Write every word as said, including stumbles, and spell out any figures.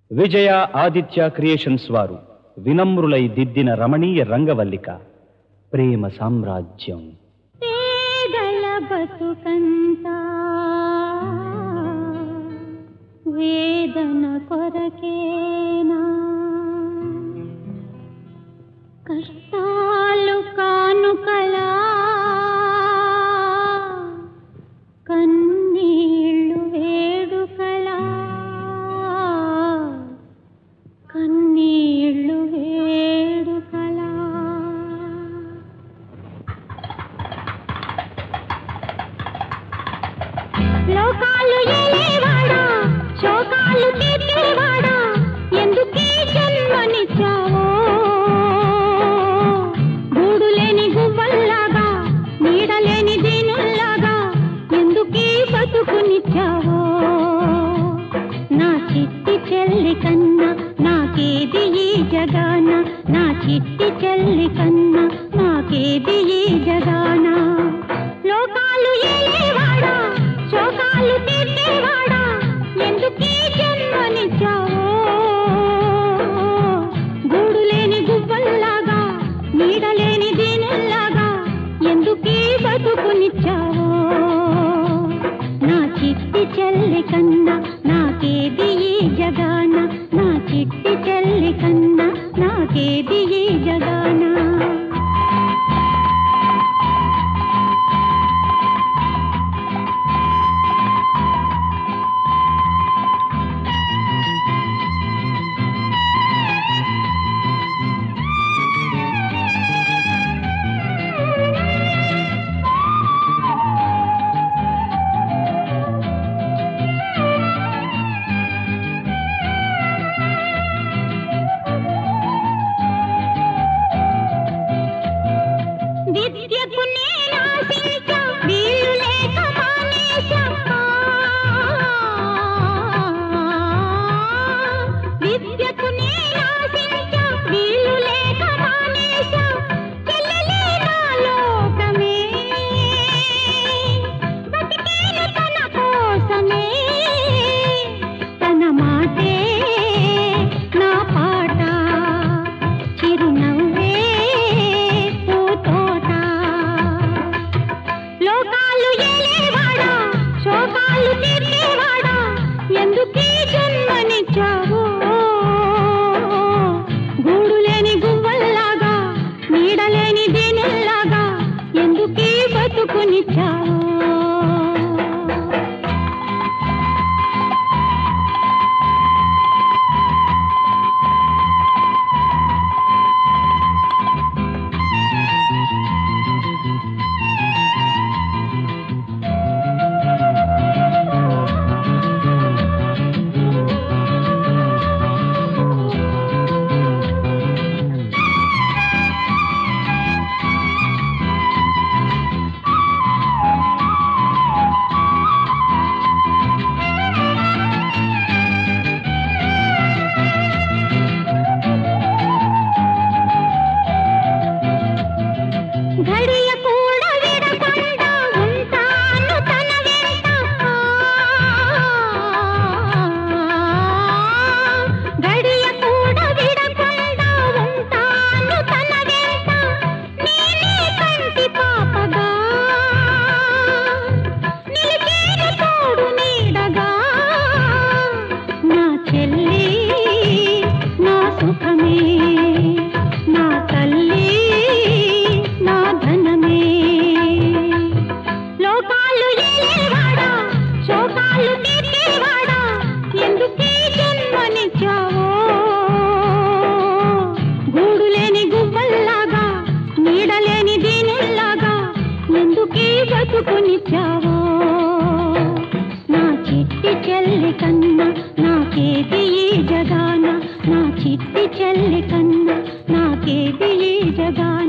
విజయ Aditya creations వారు వినమ్రులై దిద్దిన రమణీయ రంగవల్లిక ప్రేమ సామ్రాజ్యం. పేదల బతుకంతా వేదన కొరకేనా, కష్టాలు కానుకలా కన్నీళ్ళు వేడుకలా, కన్నీళ్ళు వేడుకలా. లోకాలు ఏలేవాడా, శోకాలు తీర్చేవాడా, ఎందుకీ జన్మనిచ్చావో, గూడులేని గువ్వల్లాగా నీడలేని దీనుల్లాగా ఎందుకీ బతుకునిచ్చావో. నా చిట్టి చెల్లి కన్నా నాకేది ఈ జగాన, నా చిట్టి చెల్లి కన్నా నాకేది ఈ జగాన. లోకాలు ఏలేవాడా, శోకాలు తీర్చేవాడా, ఎందుకీ జన్మనిచ్చావో, గూడులేని గువ్వల్లాగా నీడలేని దీనుల్లాగా ఎందుకీ బతుకునిచ్చావో. నా చిట్టి చెల్లి కన్నా నాకేది ఈ జగాన, నా చిట్టి చెల్లి కన్నా నాకేది ఈ జగాన. విద్యకు నేనాశించా, వీలు లేక మానేశా, విద్యకు నేనాశించా, వీలు లేక మానేశా, చెల్లెలే నా లోకమే, బతికేను తన కోసమే, తన మాటే నా పాట, చిరునవ్వే పూతోట. లోకాలు ఏలేవాడా, శోకాలు తీర్చేవాడా, ఎందుకీ జన్మనిచ్చావో, గూడులేని గువ్వల్లాగా నీడలేని దీనుల్లాగా ఎందుకీ బతుకునిచ్చావో. ఘడియ కూడా విడకుండా ఉంటాను తన వెంట, ఘడియ కూడా విడకుండా ఉంటాను తన వెంట, నేనే కంటి పాపగా నిలిచేను తోడు నీడగా. నా చెల్లి నా సుఖమే, నా తల్లి నా ధనమే. లోకాలు ఏలేవాడా, శోకాలు తీర్చేవాడా, ఎందుకీ జన్మనిచ్చావో, గూడులేని గువ్వల్లాగా నీడలేని దీనుల్లాగా ఎందుకీ బతుకునిచ్చావో. నా చిట్టి చెల్లి కన్నా నాకేది ఈ జగాన, నా చిట్టి చెల్లి కన్నా నాకేది ఈ జగాన.